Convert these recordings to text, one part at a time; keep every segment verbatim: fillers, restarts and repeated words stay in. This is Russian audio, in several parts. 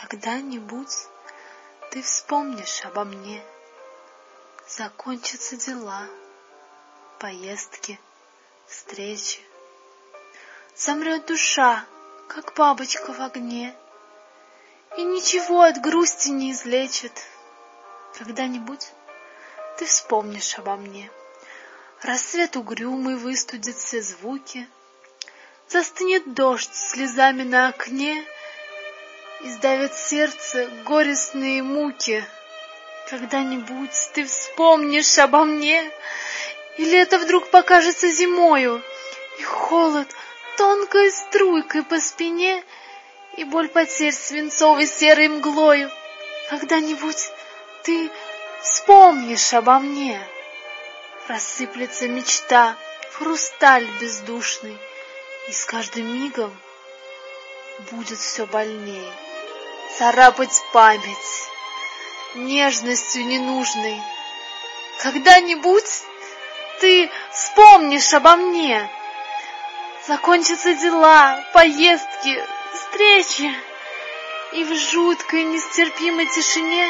Когда-нибудь ты вспомнишь обо мне. Закончатся дела, поездки, встречи. Замрет душа, как бабочка в огне, и ничего от грусти не излечит. Когда-нибудь ты вспомнишь обо мне. Рассвет угрюмый выстудит все звуки, застынет дождь слезами на окне и сдавит сердце горестные муки. Когда-нибудь ты вспомнишь обо мне, и лето вдруг покажется зимою, и холод тонкой струйкой по спине, и боль потерь свинцовой серой мглою. Когда-нибудь ты вспомнишь обо мне. Рассыплется мечта в хрусталь бездушный, и с каждым мигом будет все больней царапать память нежностью ненужной. Когда-нибудь ты вспомнишь обо мне. Закончатся дела, поездки, встречи, и в жуткой нестерпимой тишине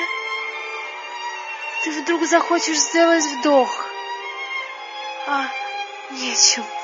ты вдруг захочешь сделать вдох, а нечем.